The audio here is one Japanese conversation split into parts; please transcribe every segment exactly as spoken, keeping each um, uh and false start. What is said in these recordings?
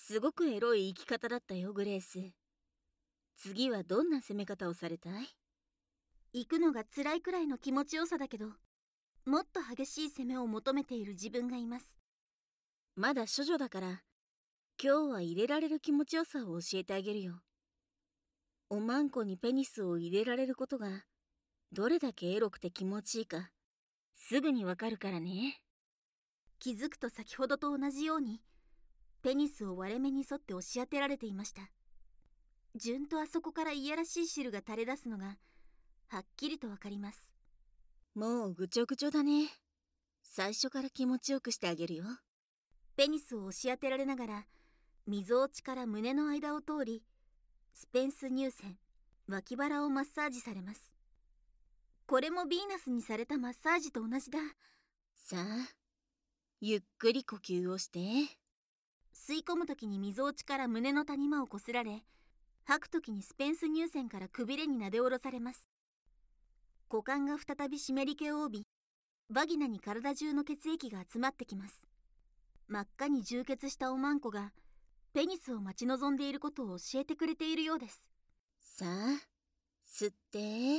すごくエロい生き方だったよ、グレース。次はどんな攻め方をされたい？ 行くのが辛いくらいの気持ちよさだけど、もっと激しい攻めを求めている自分がいます。 まだ処女だから、今日は入れられる気持ちよさを教えてあげるよ。おまんこにペニスを入れられることが、どれだけエロくて気持ちいいか、すぐにわかるからね。 気づくと先ほどと同じように、ペニスを割れ目に沿って押し当てられていました。順とあそこからいやらしい汁が垂れ出すのが、はっきりとわかります。 もうぐちょぐちょだね。最初から気持ちよくしてあげるよ。 ペニスを押し当てられながら、みぞおちから胸の間を通り、スペンス乳腺、脇腹をマッサージされます。これもヴィーナスにされたマッサージと同じだ。 さあ、ゆっくり呼吸をして。 吸い込むときにみぞおちから胸の谷間をこすられ、吐くときにスペンス乳腺からくびれになで下ろされます。股間が再び湿り気を帯び、バギナに体中の血液が集まってきます。真っ赤に充血したおまんこがペニスを待ち望んでいることを教えてくれているようです。 さあ、吸って。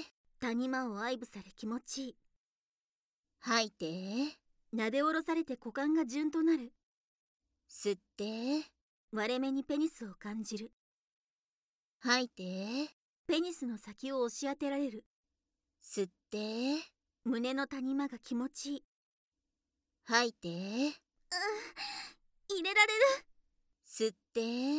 谷間を愛撫され気持ちいい。 吐いて。 なで下ろされて股間が順となる。 吸って。 割れ目にペニスを感じる。 吐いて。 ペニスの先を押し当てられる。 吸って。 胸の谷間が気持ちいい。 吐いて。 うん、入れられる。 吸って。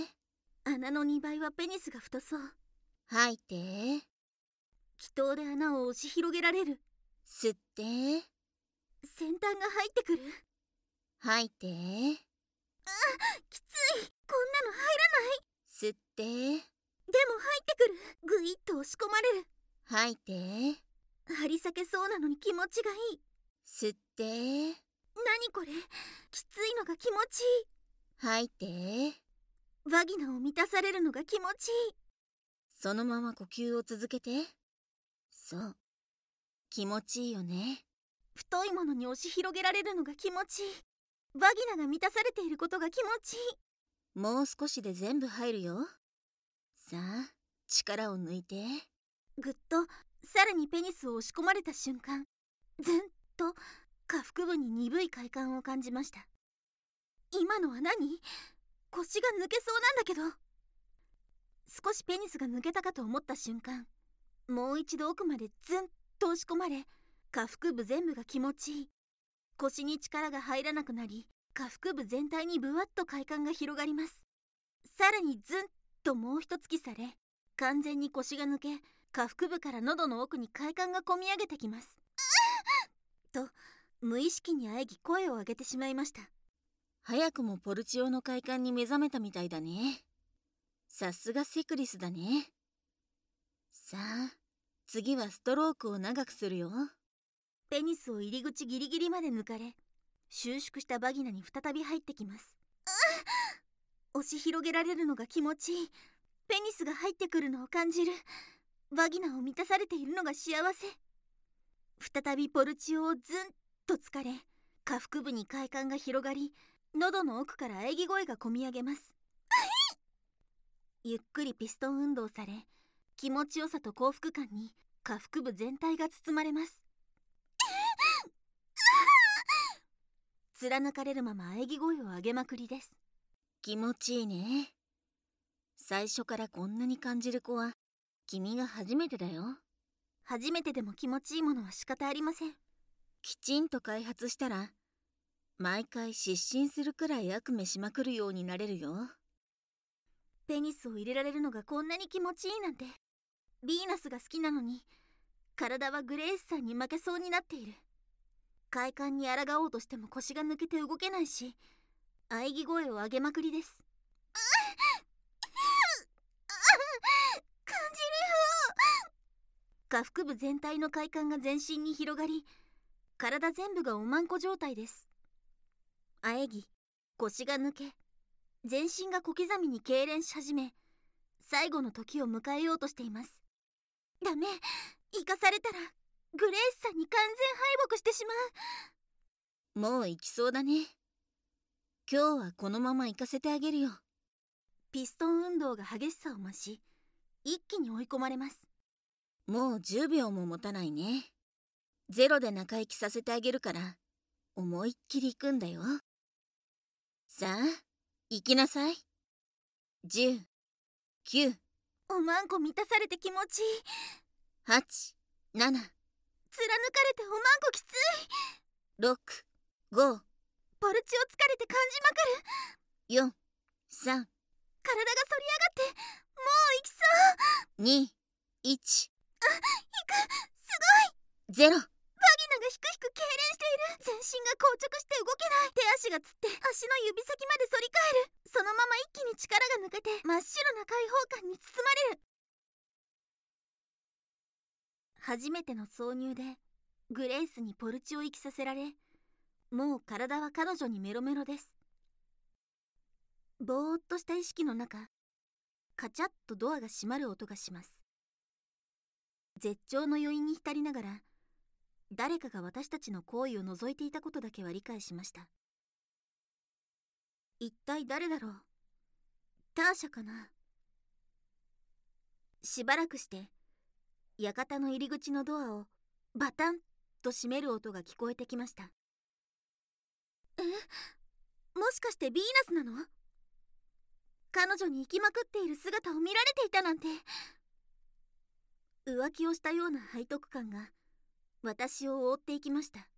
穴のにばいはペニスが太そう。 吐いて。 気筒で穴を押し広げられる。 吸って。 先端が入ってくる。 吐いて。 あ、きつい。こんなの入らない。 吸って。 でも入ってくる。ぐいっと押し込まれる。 吐いて。 張り裂けそうなのに気持ちがいい。 吸って。 何これ、きついのが気持ちいい。 吐いて。 バギナを満たされるのが気持ちいい。 そのまま呼吸を続けて。そう、気持ちいいよね。 太いものに押し広げられるのが気持ちいい。バギナが満たされていることが気持ちいい。 もう少しで全部入るよ。さあ、力を抜いて。 ぐっとさらにペニスを押し込まれた瞬間、ずんと下腹部に鈍い快感を感じました。今のは何？腰が抜けそうなんだけど。少しペニスが抜けたかと思った瞬間、もう一度奥までずんと押し込まれ、下腹部全部が気持ちいい。腰に力が入らなくなり、下腹部全体にブワッと快感が広がります。さらにずんともう一突きされ、完全に腰が抜け、下腹部から喉の奥に快感がこみ上げてきます。と無意識にあえぎ声を上げてしまいました。 早くもポルチオの快感に目覚めたみたいだね。さすがセクリスだね。さあ、次はストロークを長くするよ。 ペニスを入り口ギリギリまで抜かれ、収縮したバギナに再び入ってきます。押し広げられるのが気持ちいい。ペニスが入ってくるのを感じる。バギナを満たされているのが幸せ。再びポルチオをズンと疲れ、下腹部に快感が広がり、喉の奥から喘ぎ声がこみ上げます。ゆっくりピストン運動され、気持ちよさと幸福感に下腹部全体が包まれます。貫かれるまま喘ぎ声を上げまくりです。 気持ちいいね。最初からこんなに感じる子は君が初めてだよ。 初めてでも気持ちいいものは仕方ありません。 きちんと開発したら毎回失神するくらい悪夢しまくるようになれるよ。 ペニスを入れられるのがこんなに気持ちいいなんて。ヴィーナスが好きなのに体はグレースさんに負けそうになっている。快感に抗おうとしても腰が抜けて動けないし、喘ぎ声を上げまくりです。感じるよ。下腹部全体の快感が全身に広がり、体全部がおまんこ状態です。喘ぎ、腰が抜け、全身が小刻みに痙攣し始め、最後の時を迎えようとしています。ダメ、生かされたらグレースさんに完全敗北してしまう。もう行きそうだね。今日はこのまま行かせてあげるよ。 ピストン運動が激しさを増し、一気に追い込まれます。 もうじゅうびょうも持たないね。ゼロで中行きさせてあげるから思いっきり行くんだよ。さあ行きなさい。じゅう、きゅう、 おまんこ満たされて気持ちいい。 はち、なな、 貫かれておまんこきつい。 ろく、ご、 ポルチを疲れて感じまくる。 よん、さん、 体が反り上がってもう行きそう。 に、いち、 あ、行く。すごい。 ゼロ。 バギナがひくひく痙攣している。全身が硬直して動けない。手足がつって足の指先まで反り返る。そのまま一気に力が抜けて真っ白な開放感に包まれる。初めての挿入でグレイスにポルチを生きさせられ、もう体は彼女にメロメロです。ぼーっとした意識の中、カチャッとドアが閉まる音がします。絶頂の余韻に浸りながら、誰かが私たちの行為を覗いていたことだけは理解しました。一体誰だろう。ターシャかな。しばらくして館の入り口のドアをバタンと閉める音が聞こえてきました。え、もしかしてヴィーナスなの？彼女に生きまくっている姿を見られていたなんて。浮気をしたような背徳感が私を覆っていきました。